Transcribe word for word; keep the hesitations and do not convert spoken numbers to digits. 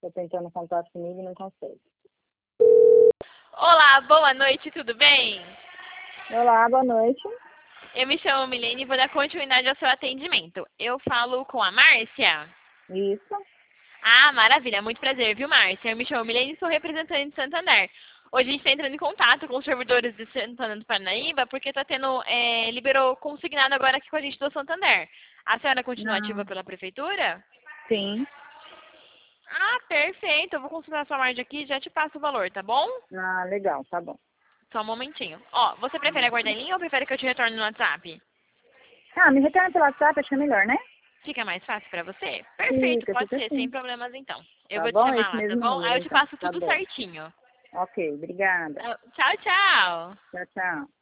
Tô tentando contato comigo e não consegue. Olá, boa noite, tudo bem? Olá, boa noite. Eu me chamo Milene e vou dar continuidade ao seu atendimento. Eu falo com a Márcia? Isso. Ah, maravilha, muito prazer, viu, Márcia? Eu me chamo Milene e sou representante de Santander. Hoje a gente está entrando em contato com os servidores de Santana do Parnaíba porque está tendo, é, liberou consignado agora aqui com a gente do Santander. A senhora continua ativa Não. pela prefeitura? Sim. Ah, perfeito. Eu vou consultar a sua margem aqui e já te passo o valor, tá bom? Ah, legal, tá bom. Só um momentinho. Ó, você prefere aguardar em linha ou prefere que eu te retorne no WhatsApp? Ah, me retorna pelo WhatsApp, acho que é melhor, né? Fica mais fácil pra você? Perfeito, Fica, pode fica ser, sem assim. problemas então. Eu Tá vou te bom? chamar Esse lá, tá mesmo bom? Aí número, eu te então. passo Tá tudo bom. certinho. Ok, obrigada. Tchau, tchau. Tchau, tchau.